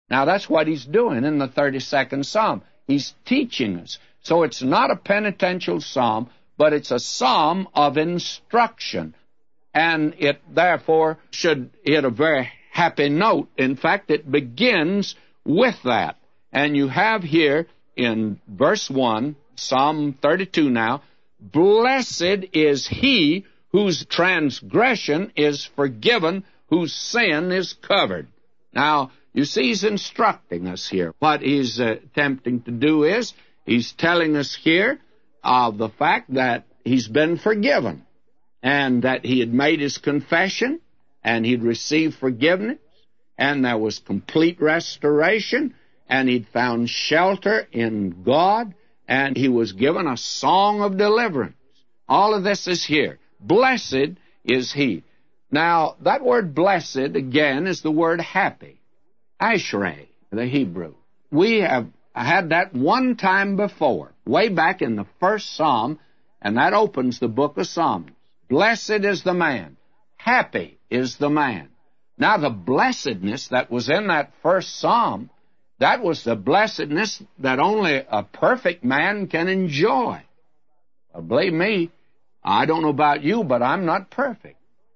Now, that's what he's doing in the 32nd Psalm. He's teaching us. So it's not a penitential psalm, but it's a psalm of instruction. And it, therefore, should hit a very happy note. In fact, it begins with that. And you have here in verse 1, Psalm 32 now, "Blessed is he whose transgression is forgiven, whose sin is covered." Now, you see, he's instructing us here. What he's attempting to do is, he's telling us here of the fact that he's been forgiven, and that he had made his confession, and he'd received forgiveness, and there was complete restoration, and he'd found shelter in God, and he was given a song of deliverance. All of this is here. Blessed is he. Now, that word blessed, again, is the word happy. Ashrei, the Hebrew. We have had that one time before, way back in the first Psalm, and that opens the book of Psalms. Blessed is the man. Happy is the man. Now, the blessedness that was in that first Psalm, that was the blessedness that only a perfect man can enjoy. Well, believe me, I don't know about you, but I'm not perfect.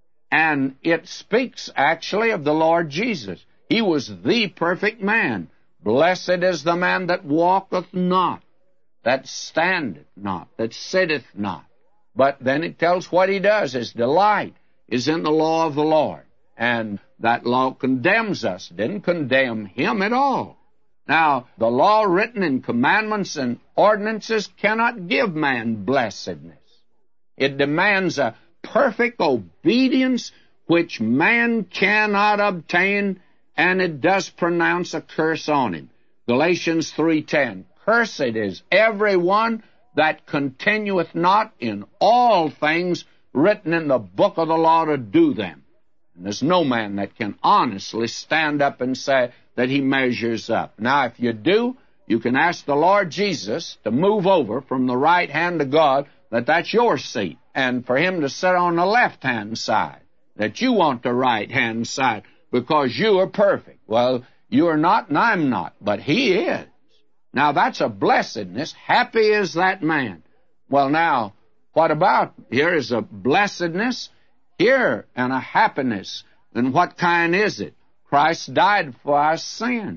And it speaks actually of the Lord Jesus. He was the perfect man. Blessed is the man that walketh not, that standeth not, that sitteth not. But then it tells what he does. His delight is in the law of the Lord. And that law condemns us. Didn't condemn him at all. Now, the law written in commandments and ordinances cannot give man blessedness. It demands a perfect obedience which man cannot obtain, and it does pronounce a curse on him. Galatians 3:10, "Cursed is every one that continueth not in all things written in the book of the law to do them." And there's no man that can honestly stand up and say that he measures up. Now, if you do, you can ask the Lord Jesus to move over from the right hand of God, that's your seat, and for him to sit on the left-hand side, that you want the right-hand side, because you are perfect. Well, you are not, and I'm not, but he is. Now, that's a blessedness. Happy is that man. Well, now, what about? Here is a blessedness here and a happiness. And what kind is it? Christ died for our sin.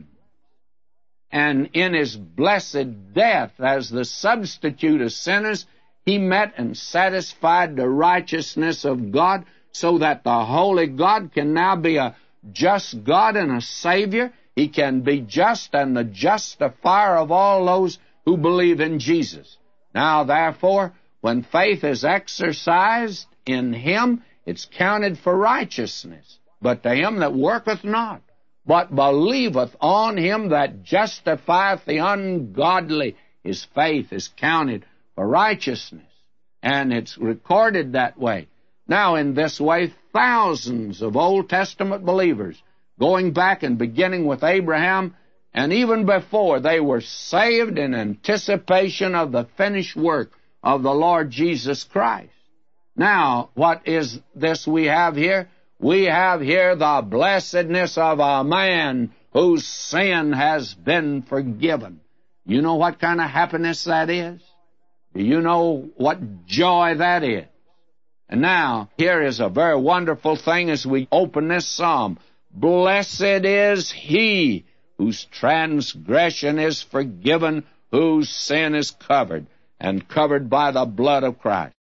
And in his blessed death as the substitute of sinners, he met and satisfied the righteousness of God, so that the holy God can now be a just God and a Savior. He can be just and the justifier of all those who believe in Jesus. Now, therefore, when faith is exercised in him, it's counted for righteousness. But to him that worketh not, but believeth on him that justifieth the ungodly, his faith is counted for righteousness. And it's recorded that way. Now, in this way, thousands of Old Testament believers, going back and beginning with Abraham, and even before, they were saved in anticipation of the finished work of the Lord Jesus Christ. Now, what is this we have here? We have here the blessedness of a man whose sin has been forgiven. You know what kind of happiness that is? Do you know what joy that is? And now, here is a very wonderful thing as we open this psalm. Blessed is he whose transgression is forgiven, whose sin is covered, and covered by the blood of Christ.